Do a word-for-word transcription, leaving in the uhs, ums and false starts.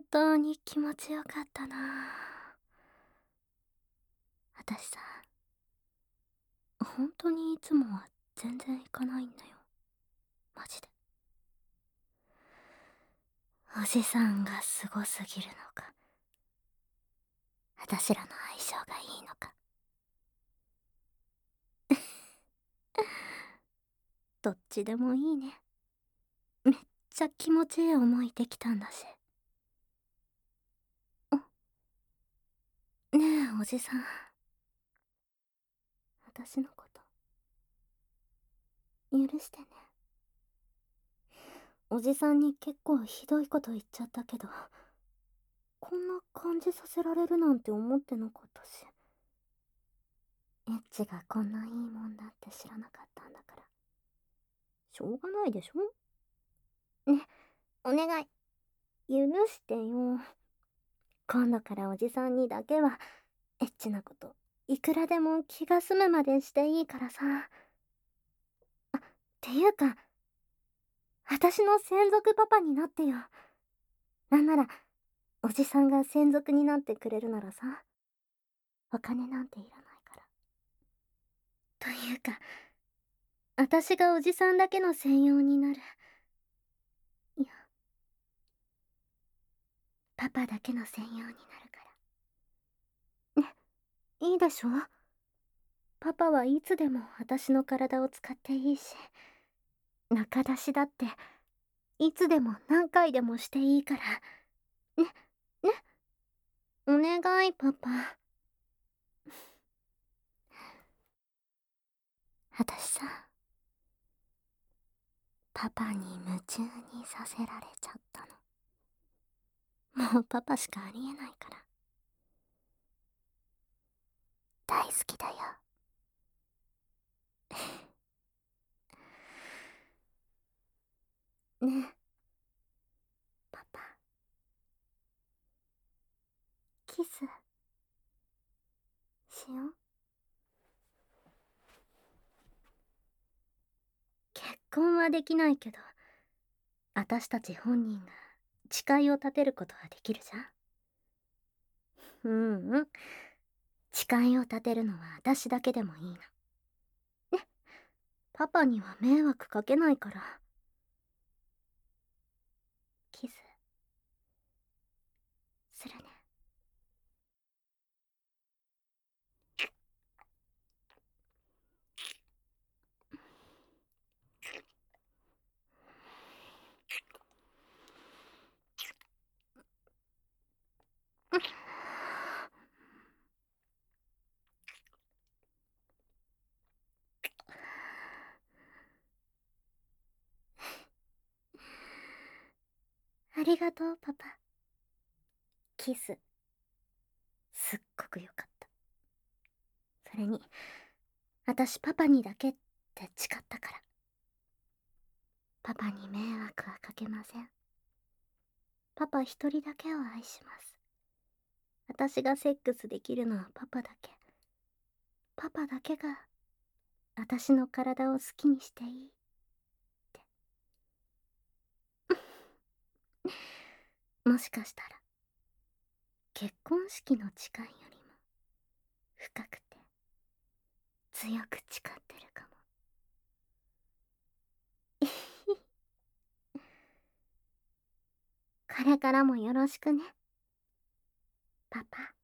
当に気持ちよかったな。私さ、本当にいつもは全然行かないんだよ。マジで。おじさんがすごすぎるのか、私らの相性がいいのか。どっちでもいいね。めっちゃ気持ちいい思いできたんだし。ねえ、おじさん。私のこと、許してね。おじさんに結構ひどいこと言っちゃったけど、こんな感じさせられるなんて思ってなかったし。エッチがこんないいもんだって知らなかったんだから。しょうがないでしょ。ね、お願い。許してよ。今度からおじさんにだけは、エッチなこと、いくらでも気が済むまでしていいからさ。あ、っていうか、私の専属パパになってよ。なんなら、おじさんが専属になってくれるならさ、お金なんていらないから。というか、私がおじさんだけの専用になる。いや、パパだけの専用になるから。ね、いいでしょ？パパはいつでも私の体を使っていいし、中出しだって、いつでも何回でもしていいから。ね、ね、お願い、パパ。私さ、パパに夢中にさせられちゃったの。もうパパしかありえないから。大好きだよ。ねえ、パパ、キスしよう。結婚はできないけど、私たち本人が誓いを立てることはできるじゃん。うんうん。誓いを立てるのは私だけでもいいの。ね。パパには迷惑かけないから。キス、するね。ありがとう、パパ。キス、すっごくよかった。それに、私パパにだけって誓ったから。パパに迷惑はかけません。パパ一人だけを愛します。私がセックスできるのはパパだけ。パパだけが私の体を好きにしていいって。もしかしたら結婚式の誓いよりも深くて強く誓ってるかも。これからもよろしくね、パパ。